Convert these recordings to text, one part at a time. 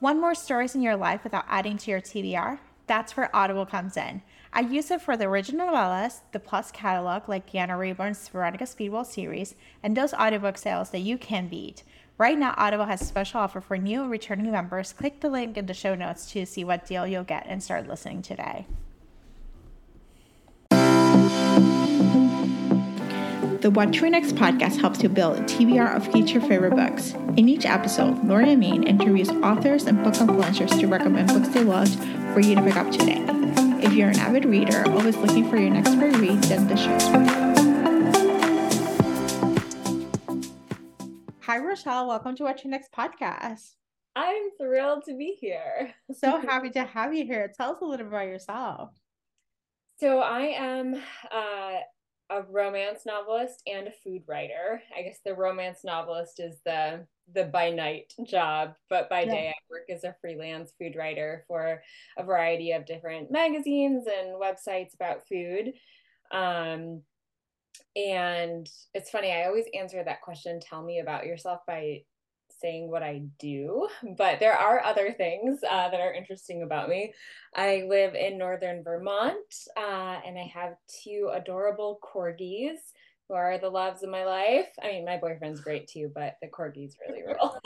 Want more stories in your life without adding to your TBR? That's where Audible comes in. I use it for the original novellas, the Plus catalog like Deanna Rayburn's Veronica Speedwell series, and those audiobook sales that you can beat. Right now, Audible has a special offer for new and returning members. Click the link in the show notes to see what deal you'll get and start listening today. The What to Read Next podcast helps you build a TBR of each your favorite books. In each episode, Lori Amin interviews authors and book influencers to recommend books they loved for you to pick up today. If you're an avid reader, always looking for your next great read, then the show's for you. Hi, Rochelle. Welcome to What to Read Next podcast. I'm thrilled to be here. So happy to have you here. Tell us a little bit about yourself. So I am a romance novelist and a food writer. I guess the romance novelist is the by night job, but by day I work as a freelance food writer for a variety of different magazines and websites about food. And it's funny, I always answer that question, tell me about yourself, by saying what I do, but there are other things that are interesting about me. I live in northern Vermont, and I have two adorable corgis who are the loves of my life. I mean, my boyfriend's great too, but the corgis really rule.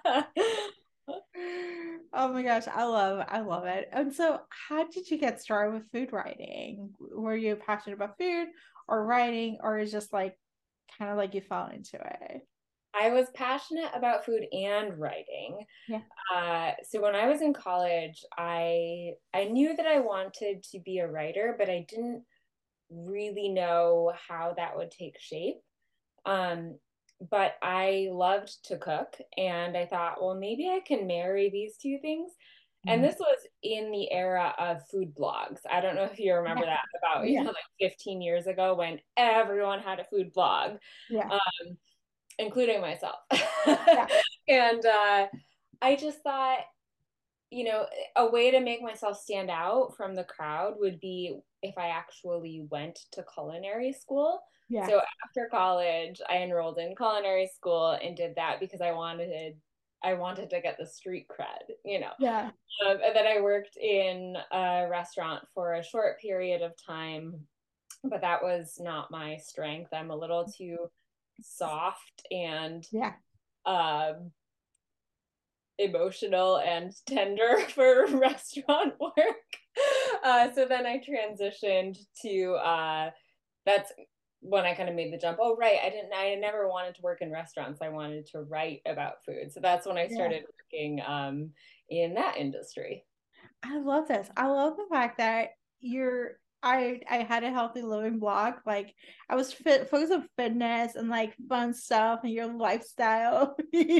Oh my gosh, I love it. And so how did you get started with food writing? Were you passionate about food or writing, or is just like kind of like you fell into it? I was passionate about food and writing. Yeah. So when I was in college, I knew that I wanted to be a writer, but I didn't really know how that would take shape. But I loved to cook, and I thought, well, maybe I can marry these two things. And this was in the era of food blogs. I don't know if you remember that, about, like 15 years ago, when everyone had a food blog. Yeah. Including myself. Yeah. And I just thought, a way to make myself stand out from the crowd would be if I actually went to culinary school. Yeah. So after college, I enrolled in culinary school and did that because I wanted to get the street cred, Yeah. And then I worked in a restaurant for a short period of time, but that was not my strength. I'm a little too soft and emotional and tender for restaurant work. So then I transitioned to that's when I kind of made the jump. Oh, right. I never wanted to work in restaurants. I wanted to write about food. So that's when I started working in that industry. I love this. I love the fact that I had a healthy living blog. Like I was focused on fitness and like fun stuff and your lifestyle.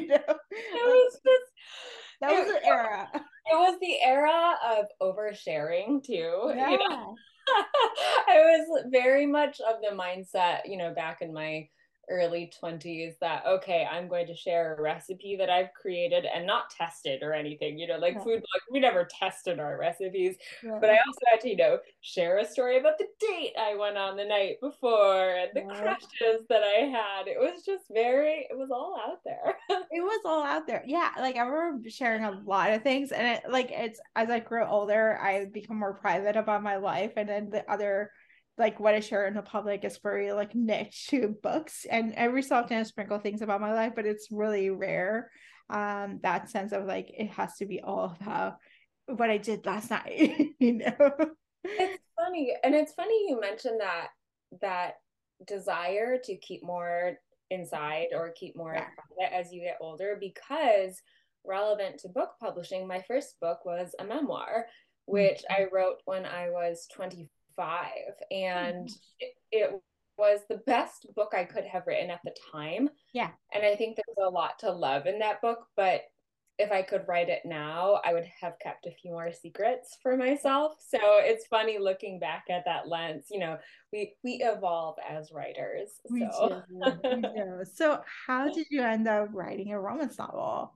That was an era. It was the era of oversharing too. Yeah. I was very much of the mindset, back in my early 20s, that, okay, I'm going to share a recipe that I've created and not tested or anything, food, we never tested our recipes, but I also had to, share a story about the date I went on the night before and the crushes that I had. It was all out there. It was all out there. Yeah. Like I remember sharing a lot of things, and it's as I grew older, I become more private about my life. And then the other, like what I share in the public is very like niche to books, and every so often I sprinkle things about my life, but it's really rare. That sense of like it has to be all about what I did last night. It's funny, and it's funny you mentioned that desire to keep more inside or keep more private as you get older, because relevant to book publishing, my first book was a memoir, which I wrote when I was 25, and it was the best book I could have written at the time. Yeah. And I think there's a lot to love in that book, but if I could write it now, I would have kept a few more secrets for myself. So it's funny looking back at that lens. We evolve as writers. We do. So how did you end up writing a romance novel?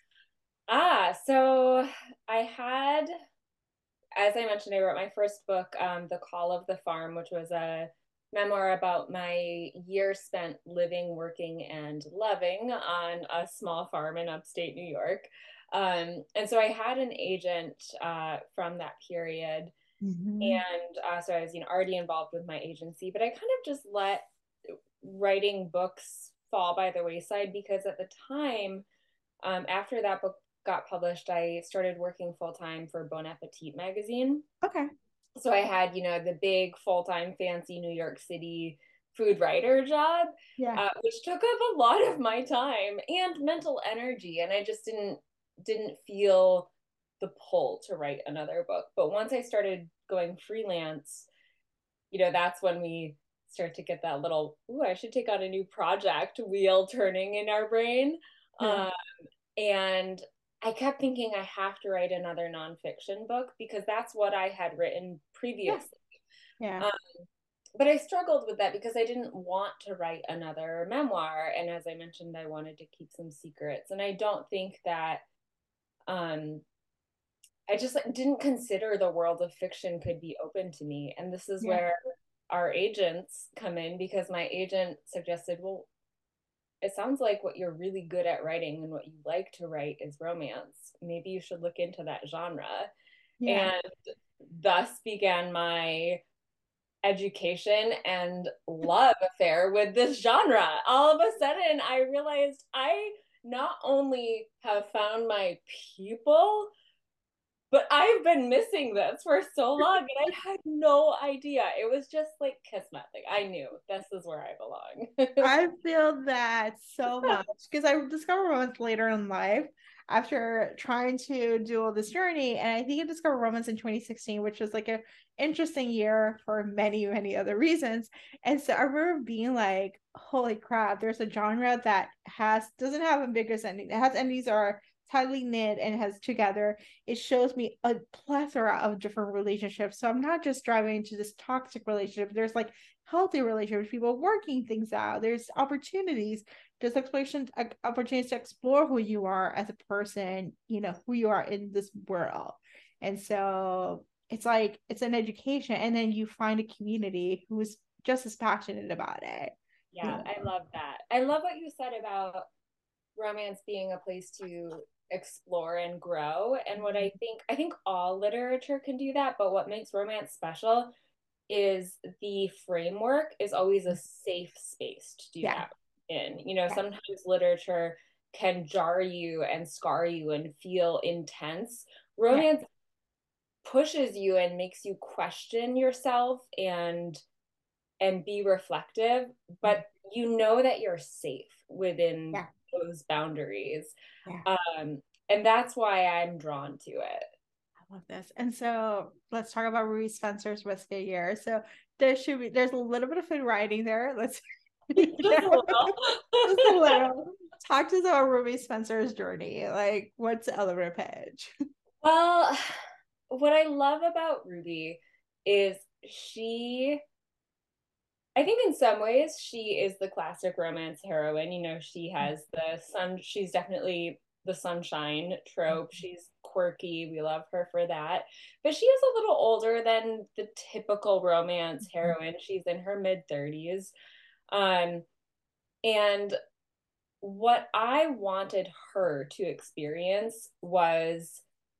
So I had, as I mentioned, I wrote my first book, The Call of the Farm, which was a memoir about my year spent living, working, and loving on a small farm in upstate New York. And so I had an agent from that period. Mm-hmm. And so I was, already involved with my agency, but I kind of just let writing books fall by the wayside because at the time, after that book got published, I started working full time for Bon Appetit magazine. Okay. So I had, the big full time fancy New York City food writer job, Yeah. which took up a lot of my time and mental energy, and I just didn't feel the pull to write another book. But once I started going freelance, that's when we start to get that little, ooh, I should take on a new project wheel turning in our brain. Yeah. And I kept thinking I have to write another nonfiction book because that's what I had written Yeah. previously. Yeah. Um, but I struggled with that because I didn't want to write another memoir. And as I mentioned, I wanted to keep some secrets. And I don't think that I just didn't consider the world of fiction could be open to me. And this is Yeah. where our agents come in because my agent suggested, well, it sounds like what you're really good at writing and what you like to write is romance. Maybe you should look into that genre. Yeah. And thus began my education and love affair with this genre. All of a sudden, I realized I not only have found my people, but I've been missing this for so long and I had no idea. It was just like kismet. Like I knew this is where I belong. I feel that so much because I discovered romance later in life after trying to do all this journey. And I think I discovered romance in 2016, which was like an interesting year for many, many other reasons. And so I remember being like, holy crap, there's a genre that doesn't have ambiguous ending. It has endings that are tightly knit and has together. It shows me a plethora of different relationships. So I'm not just driving into this toxic relationship. There's like healthy relationships, people working things out. There's opportunities, there's exploration, opportunities to explore who you are as a person, who you are in this world. And so it's like it's an education, and then you find a community who's just as passionate about it. Yeah, I love that. I love what you said about romance being a place to explore and grow. And what I think all literature can do that, but what makes romance special is the framework is always a safe space to do Yeah. that in. Yeah. Sometimes literature can jar you and scar you and feel intense. Romance pushes you and makes you question yourself and be reflective, but you know that you're safe within Yeah. those boundaries. Yeah. And that's why I'm drawn to it. I love this. And so let's talk about Ruby Spencer's Risky Year. So there's a little bit of food writing there. Let's Just a little. just a little. Talk to us about Ruby Spencer's journey. Like, what's the elevator pitch? Well, what I love about Ruby is I think in some ways she is the classic romance heroine. She has the sun, she's definitely the sunshine trope. She's quirky. We love her for that. But she is a little older than the typical romance heroine. She's in her mid 30s. Um, and what I wanted her to experience was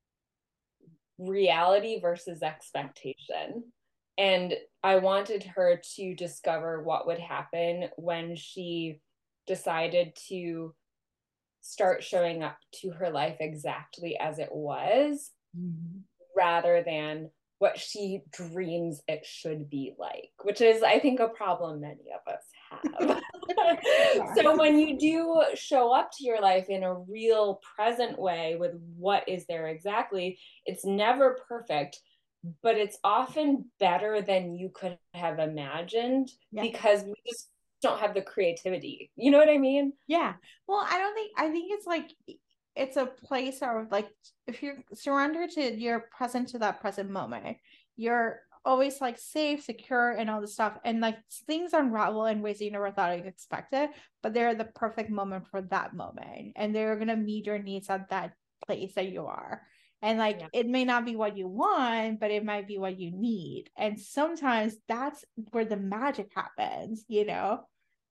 reality versus expectation. And I wanted her to discover what would happen when she decided to start showing up to her life exactly as it was, rather than what she dreams it should be like, which is, I think, a problem many of us have. So when you do show up to your life in a real present way with what is there exactly, it's never perfect, but it's often better than you could have imagined Yeah. because we just don't have the creativity. You know what I mean? Yeah. Well, I think it's like it's a place of like if you're surrendered to you're present to that present moment, you're always like safe, secure, and all this stuff. And like things unravel in ways you never thought you expected, but they're the perfect moment for that moment. And they're gonna meet your needs at that place that you are. And like Yeah. it may not be what you want, but it might be what you need. And sometimes that's where the magic happens, you know?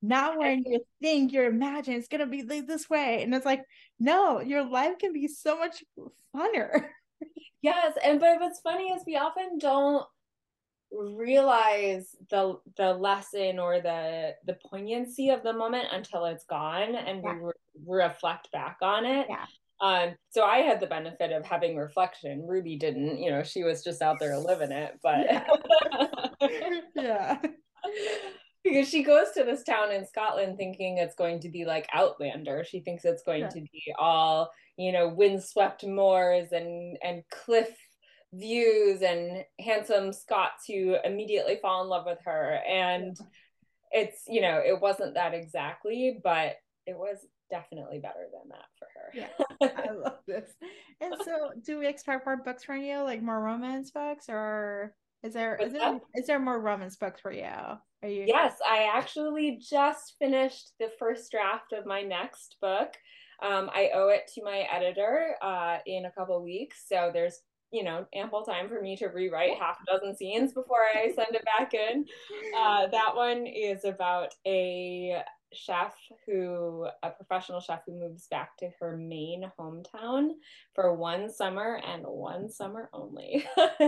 not when you think you imagine it's gonna be like this way. And it's like, no, your life can be so much funner. Yes, and but what's funny is we often don't realize the lesson or the poignancy of the moment until it's gone and we Yeah. reflect back on it. Yeah. So I had the benefit of having reflection. Ruby didn't, you know, she was just out there living it, but Yeah. Yeah. because she goes to this town in Scotland thinking it's going to be like Outlander. She thinks it's going Yeah. to be all, you know, windswept moors and cliff views and handsome Scots who immediately fall in love with her. And Yeah. it's, you know, it wasn't that exactly, but it was definitely better than that for Yeah. her. I love this. And so do we expect more books from you, like more romance books, or is there is What's there that? is there more romance books for you? Are you Yes, I actually just finished the first draft of my next book. I owe it to my editor in a couple of weeks, so there's, you know, ample time for me to rewrite half a dozen scenes before I send it back in. That one is about a professional chef who moves back to her Maine hometown for one summer and one summer only.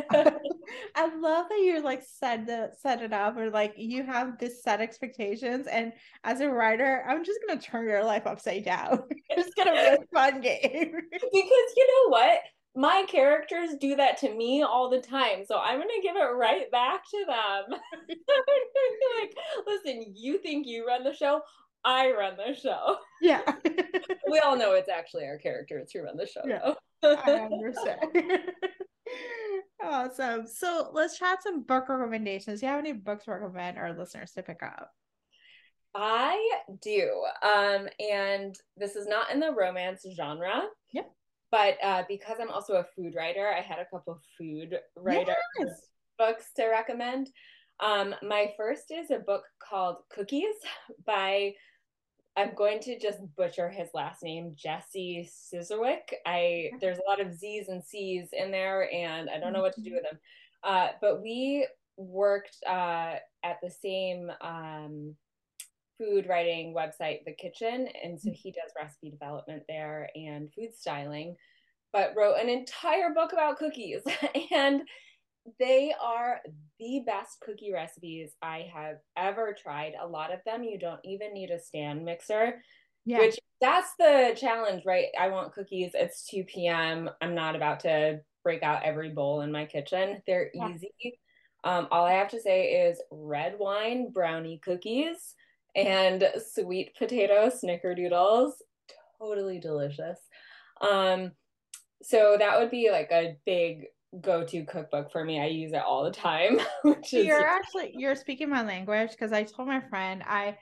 I love that you like set it up, or like you have this set expectations, and as a writer, I'm just gonna turn your life upside down. It's gonna be a fun game. Because you know what? My characters do that to me all the time. So I'm going to give it right back to them. I'm like, listen, you think you run the show? I run the show. Yeah. We all know it's actually our characters who run the show, Yeah, I though. understand. Awesome. So let's chat some book recommendations. Do you have any books to recommend our listeners to pick up? I do. And this is not in the romance genre, Yep. but because I'm also a food writer, I had a couple food writer Yes. books to recommend. My first is a book called Cookies by, I'm going to just butcher his last name, Jesse Scissorwick. There's a lot of Z's and C's in there, and I don't know what to do with them. But we worked at the same food writing website, The Kitchen, and so he does recipe development there and food styling, but wrote an entire book about cookies. And they are the best cookie recipes I have ever tried. A lot of them you don't even need a stand mixer, Yeah. which that's the challenge, right? I want cookies. It's 2 p.m. I'm not about to break out every bowl in my kitchen. They're Yeah. easy. All I have to say is red wine brownie cookies and sweet potato snickerdoodles. Totally delicious. Um, so that would be like a big go-to cookbook for me. I use it all the time, which is You're speaking my language, because I told my friend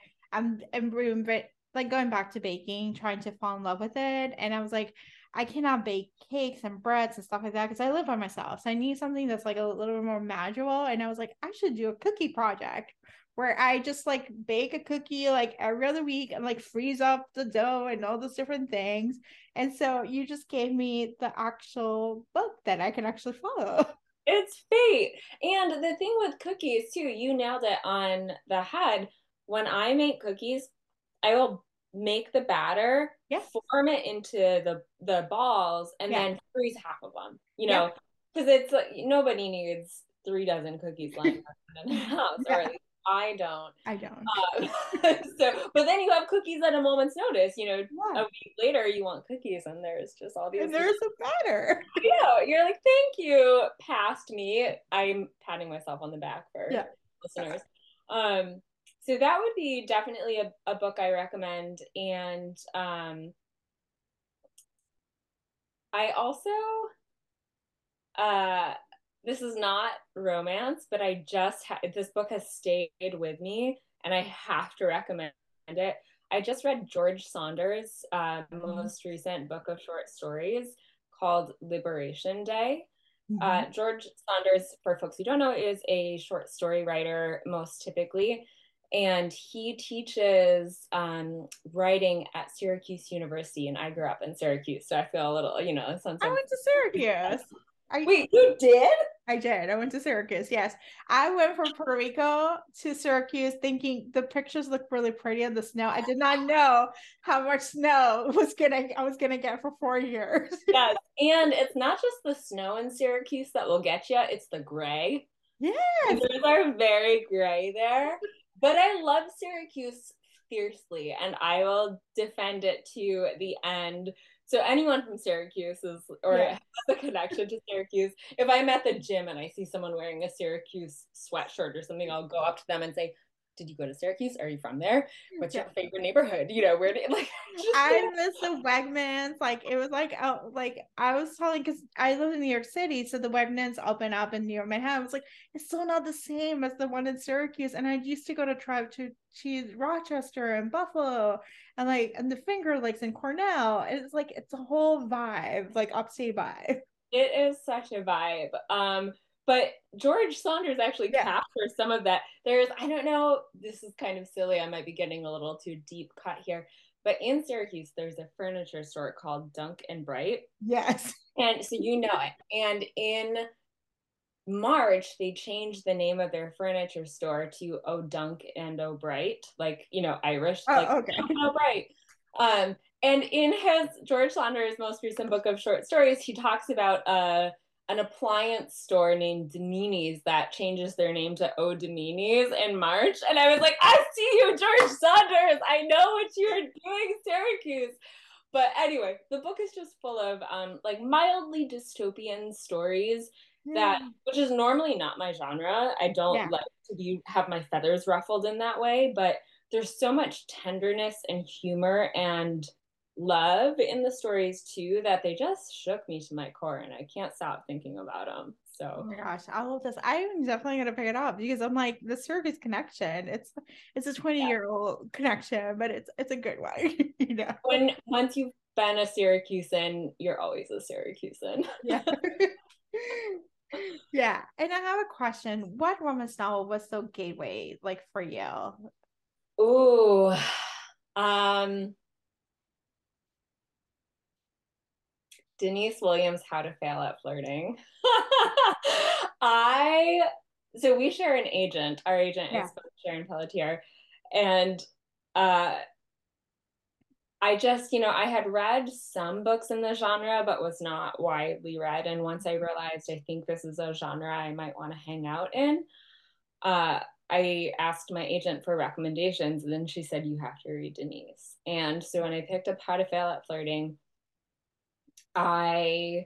I'm like going back to baking, trying to fall in love with it, and I was like, I cannot bake cakes and breads and stuff like that because I live by myself. So I need something that's like a little bit more manageable. And I was like, I should do a cookie project where I just like bake a cookie like every other week and like freeze up the dough and all those different things. And so you just gave me the actual book that I can actually follow. it's fate. And the thing with cookies too, you nailed it on the head. When I make cookies, I will make the batter, Yeah. form it into the balls, and Yeah. then freeze half of them. You Yeah. know, because it's like nobody needs 3 dozen cookies lying around in the house, or Yeah. at least I don't. I don't. Um, so, but then you have cookies at a moment's notice. You know, Yeah. a week later you want cookies, and there's just all these And there's a batter. you're like, thank you, past me. I'm patting myself on the back for Yeah. listeners. Um, so that would be definitely a book I recommend. And I also, uh, this is not romance, but this book has stayed with me and I have to recommend it. I just read George Saunders' most recent book of short stories called Liberation Day. Mhm. George Saunders, for folks who don't know, is a short story writer most typically, and he teaches writing at Syracuse University. And I grew up in Syracuse, so I feel a little, you know, a sense I of. went to Syracuse. I Wait, you did? I did. I went to Syracuse. Yes. I went from Puerto Rico to Syracuse thinking the pictures look really pretty in the snow. I did not know how much snow I was gonna get for 4 years. Yes. And it's not just the snow in Syracuse that will get you, it's the gray. Yes. Winters are very gray there. But I love Syracuse fiercely and I will defend it to the end. So anyone from Syracuse is or Yeah. has a connection to Syracuse. If I'm at the gym and I see someone wearing a Syracuse sweatshirt or something, I'll go up to them and say, did you go to Syracuse? Are you from there? What's your Yeah. favorite neighborhood? You know, where do like just I miss the Wegmans. Like it was like I was telling because I live in New York City, so the Wegmans open up in New York Manhattan. I was like, it's still not the same as the one in Syracuse. And I used to go to Tribe to Rochester and Buffalo and the Finger Lakes in Cornell. And it's like it's a whole vibe, like upstate vibe. it is such a vibe. But George Saunders actually Yeah. captures some of that. There's, I don't know, this is kind of silly. I might be getting a little too deep cut here. But in Syracuse, there's a furniture store called Dunk and Bright. Yes. And so you know it. And in March, they changed the name of their furniture store to O'Dunk and O'Bright, like, you know, Irish, like Oh, okay. Dunk and O'Bright. And in his George Saunders' most recent book of short stories, he talks about an appliance store named Domini's that changes their name to O'Domini's in March. And I was like, I see you, George Saunders. I know what you're doing, Syracuse. But anyway, the book is just full of like mildly dystopian stories Yeah. that, which is normally not my genre. I don't Yeah. like to be have my feathers ruffled in that way, but there's so much tenderness and humor and love in the stories too that they just shook me to my core and I can't stop thinking about them. Oh So my gosh, I love this. I'm definitely gonna pick it up because I'm like the Circus connection. It's a 20-year-old connection, but it's a good one, you know. when once you've been a Syracusan, you're always a Syracusan. Yeah. Yeah. And I have a question. What romance novel was so gateway like for you? Ooh. Um Denise Williams, How to Fail at Flirting. I so we share an agent. Our agent Yeah. is Sharon Pelletier. And uh I just, you know, I had read some books in the genre, but was not widely read. And once I realized I think this is a genre I might want to hang out in, uh, I asked my agent for recommendations. And then she said, you have to read Denise. And so when I picked up How to Fail at Flirting, I,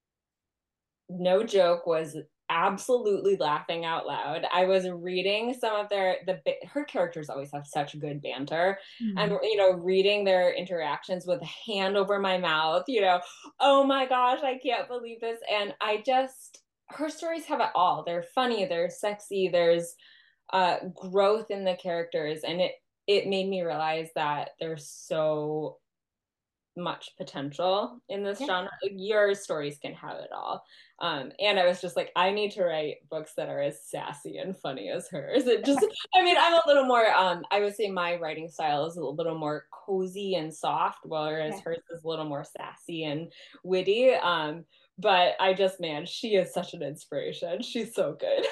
no joke, was absolutely laughing out loud. I was reading some of her characters always have such good banter, and Mhm. you know, reading their interactions with a hand over my mouth, you know, oh my gosh, I can't believe this. And I just her stories have it all. They're funny, they're sexy, there's growth in the characters, and it made me realize that there's so much potential in this Yeah. genre. Like, your stories can have it all. And I was just like, I need to write books that are as sassy and funny as hers. It just, I mean, I'm a little more, I would say my writing style is a little more cozy and soft, whereas Yeah. hers is a little more sassy and witty. But I just, man, she is such an inspiration. She's so good.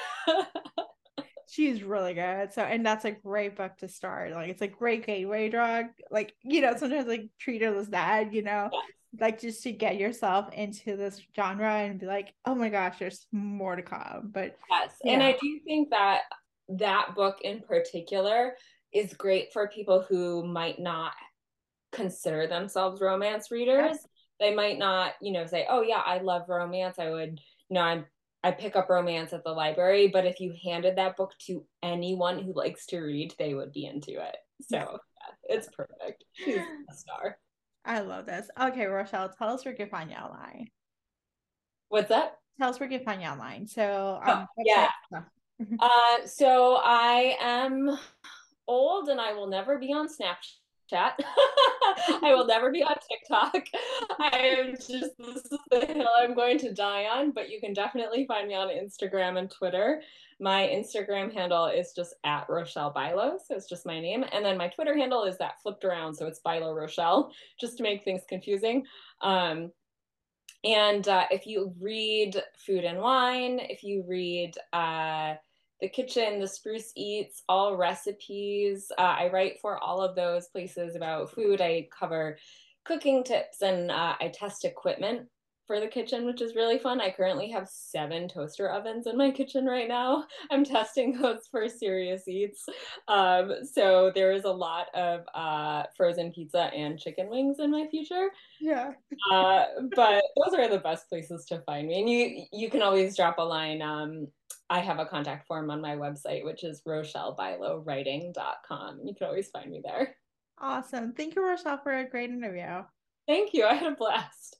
She's really good. So, and that's a great book to start. Like, it's a great gateway drug. Like, you know, sometimes like treat it as that, you know, Yeah. like just to get yourself into this genre and be like, oh my gosh, there's more to come. But Yes. And yeah, I do think that that book in particular is great for people who might not consider themselves romance yeah, readers. They might not, you know, say, "Oh yeah, I love romance. I would, you know, I pick up romance at the library." But if you handed that book to anyone who likes to read, they would be into it. So yeah. yeah, it's perfect. She's a star. I love this. Okay, Rochelle, tell us where you can find you online. What's that? Tell us where you can find you online. So, Oh, website yeah. stuff. So I am old and I will never be on Snapchat. I will never be on TikTok. I am just, this is the hill I'm going to die on, but you can definitely find me on Instagram and Twitter. My Instagram handle is just at Rochelle Bilo, so it's just my name. And then my Twitter handle is that flipped around, so it's Bilo Rochelle, just to make things confusing. Um, And if you read Food and Wine, if you read The Kitchen, The Spruce Eats, all recipes, I write for all of those places about food. I cover cooking tips and I test equipment for the kitchen, which is really fun. I currently have 7 toaster ovens in my kitchen right now. I'm testing those for Serious Eats. So there is a lot of frozen pizza and chicken wings in my future. Yeah. But those are the best places to find me. And you can always drop a line. I have a contact form on my website, which is RochelleBilowWriting.com. You can always find me there. Awesome. Thank you, Rochelle, for a great interview. Thank you. I had a blast.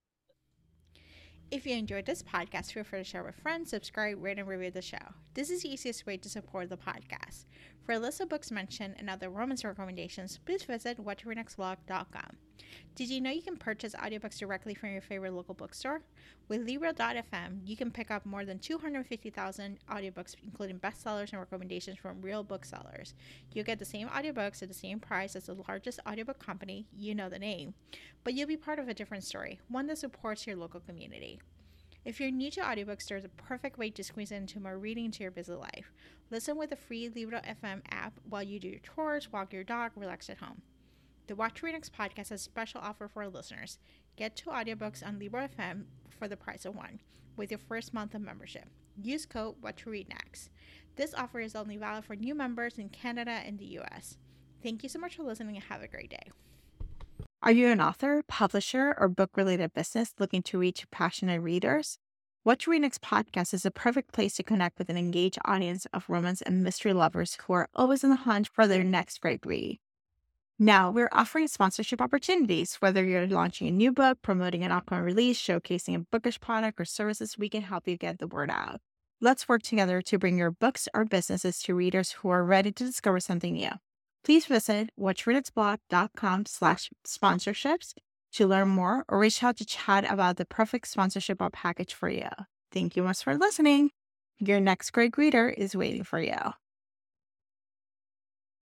If you enjoyed this podcast, feel free to share with friends, subscribe, rate, and review the show. This is the easiest way to support the podcast. For a list of books mentioned and other romance recommendations, please visit whattoreadnextblog.com. Did you know you can purchase audiobooks directly from your favorite local bookstore? With Libro.fm, you can pick up more than 250,000 audiobooks, including bestsellers and recommendations from real booksellers. You'll get the same audiobooks at the same price as the largest audiobook company, you know the name, but you'll be part of a different story, one that supports your local community. If you're new to audiobooks, there's a perfect way to squeeze into more reading into your busy life. Listen with the free Libro.fm app while you do your chores, walk your dog, relax at home. The What to Read Next podcast has a special offer for our listeners. Get 2 audiobooks on Libro.fm for the price of 1 with your first month of membership. Use code What to Read Next. This offer is only valid for new members in Canada and the US. Thank you so much for listening and have a great day. Are you an author, publisher, or book-related business looking to reach passionate readers? What to Read Next podcast is a perfect place to connect with an engaged audience of romance and mystery lovers who are always on the hunt for their next great read. Now, we're offering sponsorship opportunities. Whether you're launching a new book, promoting an upcoming release, showcasing a bookish product or services, we can help you get the word out. Let's work together to bring your books or businesses to readers who are ready to discover something new. Please visit whattoreadnextblog.com/sponsorships to learn more or reach out to chat about the perfect sponsorship or package for you. Thank you much for listening. Your next great reader is waiting for you.